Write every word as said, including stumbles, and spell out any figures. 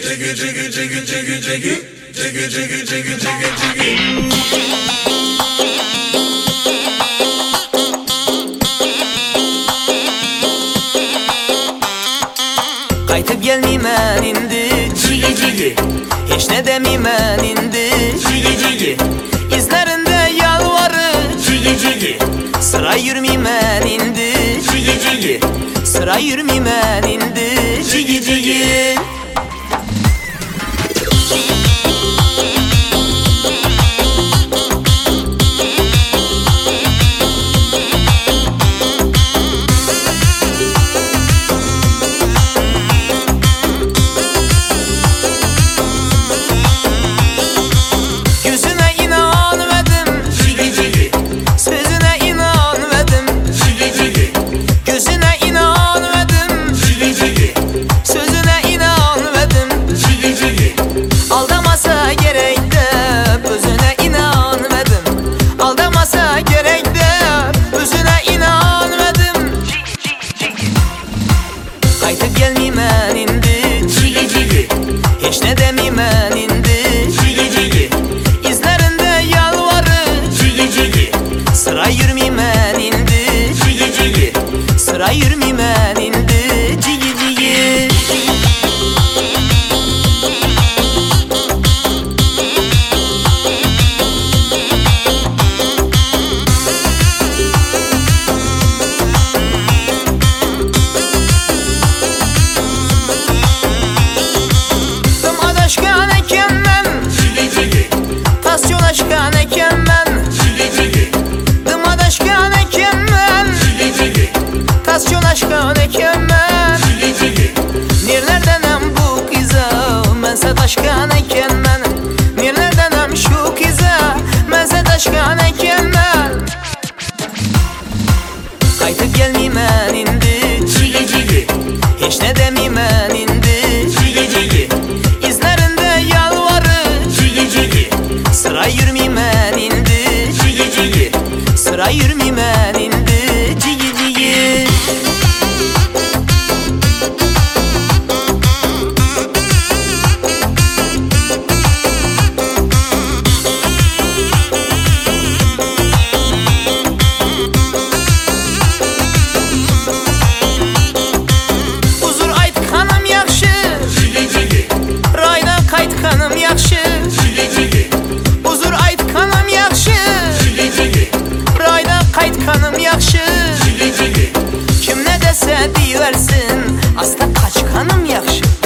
jiggy, jiggy, jiggy, jiggy, jiggy, jiggy, jiggy, jiggy, jiggy, jiggy. Qaytib gelmeymen indi Cigi cigi Hiç ne demeymen indi Cigi cigi İzlerinde yalvarır Cigi cigi Sıra yürümeymen indi Cigi cigi Sıra yürümeymen indi Cigi cigi Qaytib gelmeymen indi Cigi cigi Hiç ne demeymen indi Cigi cigi İzlerinde yalvarır Cigi cigi Sıra yürümeymen indi Cigi cigi Sıra yürümeymen indi Cigi cigi Aşkan eken ben Dıma daşkan eken ben Tasyon aşkan eken ben Nerlerdenem bu kıza Mense daşkan eken ben Nerlerdenem şu kıza Mense daşkan eken ben Qaytib gelmeymen indi Cigi cigi Hiç ne demeymen indi Cigi cigi İzlerinde yalvarır Cigi cigi Sıra yürümeymen indi Cigi cigi Sıra yürümeymen indi Cigi cigi Uzur aytqanim yaxşı Cigi cigi Raydan qaytqanim yaxşı Cigi cigi Uzur aytqanim yaxşı Cigi cigi Raydan qaytqanim yaxşı Cigi cigi Kim ne dese deyiversin Asta qaçqanim yaxşı